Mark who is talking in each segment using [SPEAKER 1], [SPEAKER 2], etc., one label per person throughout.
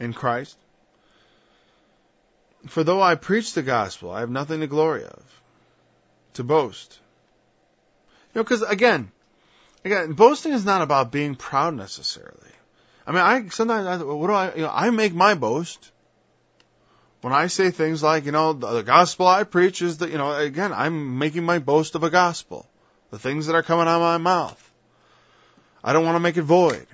[SPEAKER 1] in Christ. For though I preach the gospel, I have nothing to glory of, to boast. Because again, boasting is not about being proud necessarily. I mean, I make my boast when I say things like, the gospel I preach is that, again, I'm making my boast of a gospel. The things that are coming out of my mouth. I don't want to make it void.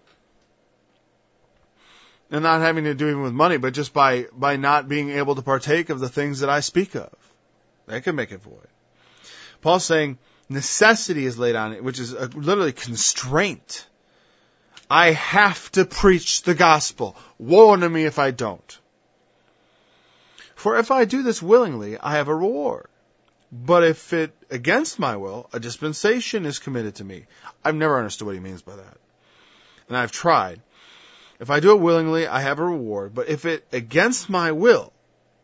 [SPEAKER 1] And not having to do even with money, but just by not being able to partake of the things that I speak of. That can make it void. Paul's saying necessity is laid on it, which is literally constraint. I have to preach the gospel. Woe unto me if I don't. For if I do this willingly, I have a reward. But if it against my will, a dispensation is committed to me. I've never understood what he means by that. And I've tried. If I do it willingly, I have a reward. But if it against my will,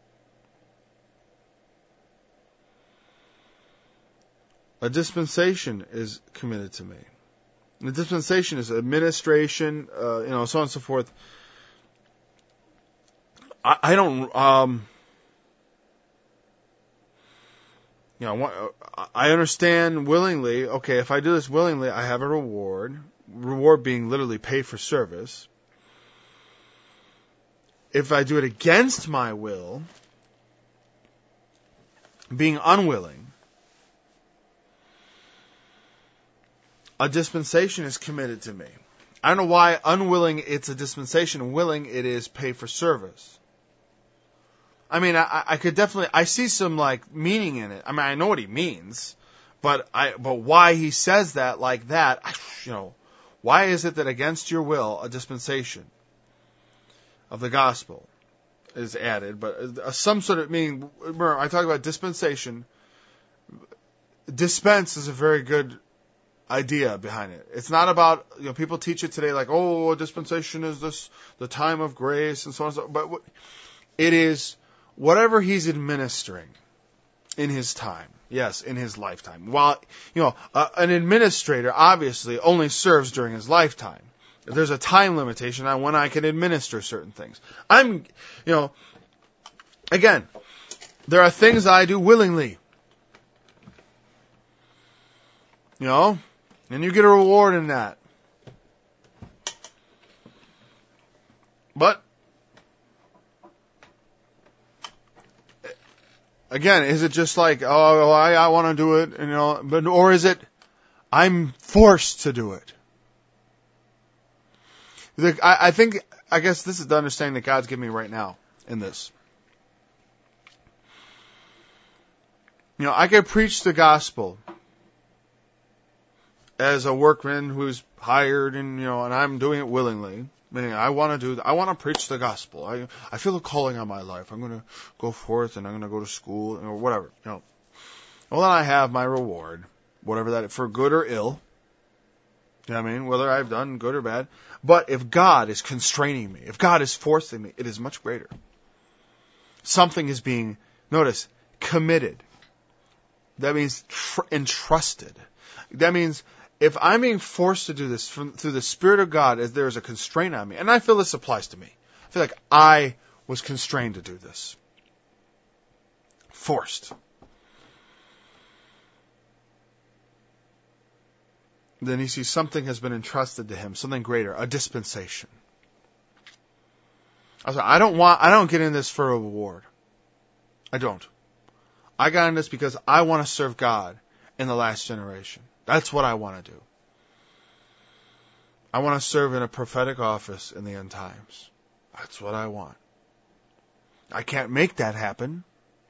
[SPEAKER 1] a dispensation is committed to me. And the dispensation is administration, so on and so forth. I understand willingly, okay, if I do this willingly, I have a reward. Reward being literally pay for service. If I do it against my will, being unwilling, a dispensation is committed to me. I don't know why unwilling it's a dispensation, willing it is pay for service. I mean, I could definitely, I see some meaning in it. I mean, I know what he means, but why he says that like that, why is it that against your will, a dispensation of the gospel is added? But some sort of meaning, remember, I talk about dispensation. Dispense is a very good idea behind it. It's not about, people teach it today like, a dispensation is the time of grace and so on and so on. But it is whatever he's administering in his time. Yes, in his lifetime. While, an administrator obviously only serves during his lifetime. There's a time limitation on when I can administer certain things. Again, there are things I do willingly. And you get a reward in that. But, again, is it just like, I want to do it, or is it, I'm forced to do it? I guess this is the understanding that God's giving me right now in this. I can preach the gospel as a workman who's hired and I'm doing it willingly. Meaning I want to preach the gospel. I feel a calling on my life. I'm going to go forth and I'm going to go to school or whatever, Well, then I have my reward, whatever that, for good or ill. Whether I've done good or bad. But if God is constraining me, if God is forcing me, it is much greater. Something is being, notice, committed. That means entrusted. That means if I'm being forced to do this through the Spirit of God, as there is a constraint on me, and I feel this applies to me. I feel like I was constrained to do this. Forced. Then he sees something has been entrusted to him, something greater, a dispensation. I don't get in this for a reward. I don't. I got in this because I want to serve God in the last generation. That's what I want to do. I want to serve in a prophetic office in the end times. That's what I want. I can't make that happen.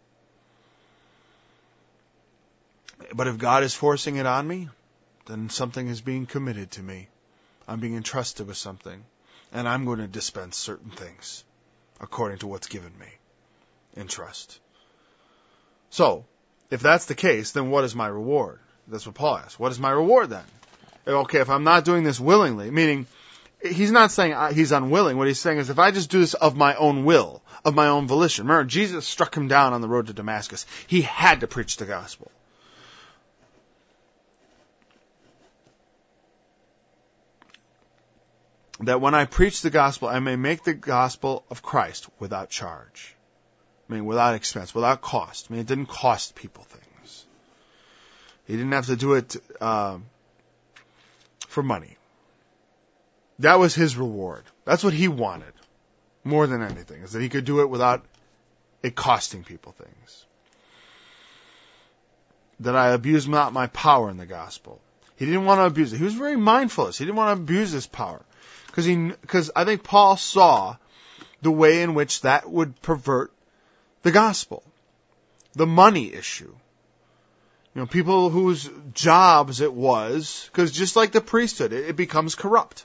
[SPEAKER 1] But if God is forcing it on me, then something is being committed to me. I'm being entrusted with something. And I'm going to dispense certain things according to what's given me in trust. So, if that's the case, then what is my reward? That's what Paul asks. What is my reward then? Okay, if I'm not doing this willingly, meaning he's not saying he's unwilling. What he's saying is if I just do this of my own will, of my own volition. Remember, Jesus struck him down on the road to Damascus. He had to preach the gospel. that when I preach the gospel, I may make the gospel of Christ without charge. I mean, without expense, without cost. I mean, it didn't cost people things. He didn't have to do it for money. That was his reward. That's what he wanted, more than anything, is that he could do it without it costing people things. That I abuse not my power in the gospel. He didn't want to abuse it. He was very mindful of this. He didn't want to abuse his power. Because I think Paul saw the way in which that would pervert the gospel. The money issue. You know, people whose jobs it was, because just like the priesthood, it becomes corrupt.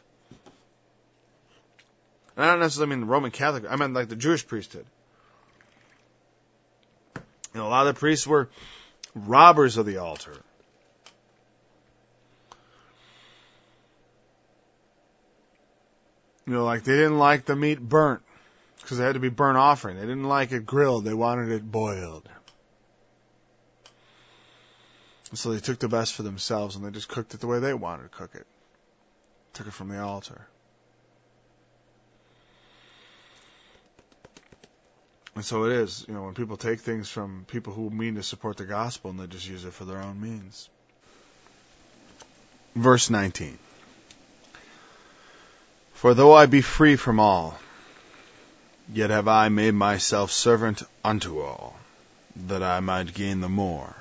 [SPEAKER 1] And I don't necessarily mean the Roman Catholic, I meant like the Jewish priesthood. You know, a lot of the priests were robbers of the altar. You know, like they didn't like the meat burnt because it had to be burnt offering. They didn't like it grilled. They wanted it boiled. And so they took the best for themselves and they just cooked it the way they wanted to cook it. Took it from the altar. And so it is, you know, when people take things from people who mean to support the gospel and they just use it for their own means. Verse 19. For though I be free from all, yet have I made myself servant unto all, that I might gain the more.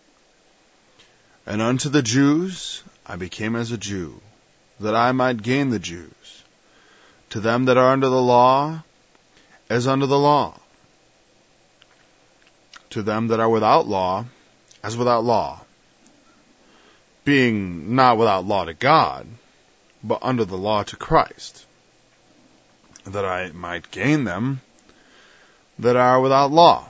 [SPEAKER 1] And unto the Jews I became as a Jew, that I might gain the Jews. To them that are under the law, as under the law. To them that are without law, as without law. Being not without law to God, but under the law to Christ, that I might gain them that are without law.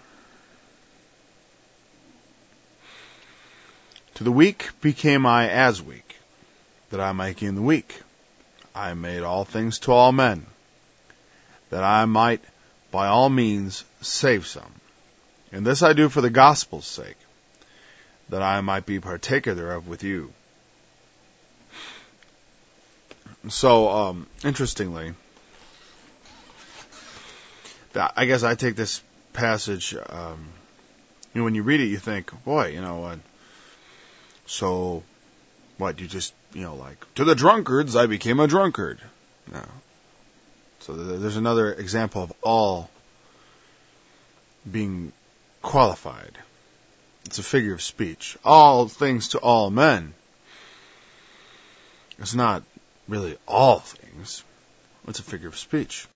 [SPEAKER 1] To the weak became I as weak, that I might gain the weak. I made all things to all men, that I might by all means save some. And this I do for the gospel's sake, that I might be partaker thereof with you. So, interestingly, I guess I take this passage, you know, when you read it, you think, boy, you know what, so, what, you just, you know, like, to the drunkards, I became a drunkard. No. So there's another example of all being qualified. It's a figure of speech. All things to all men. It's not really all things. It's a figure of speech.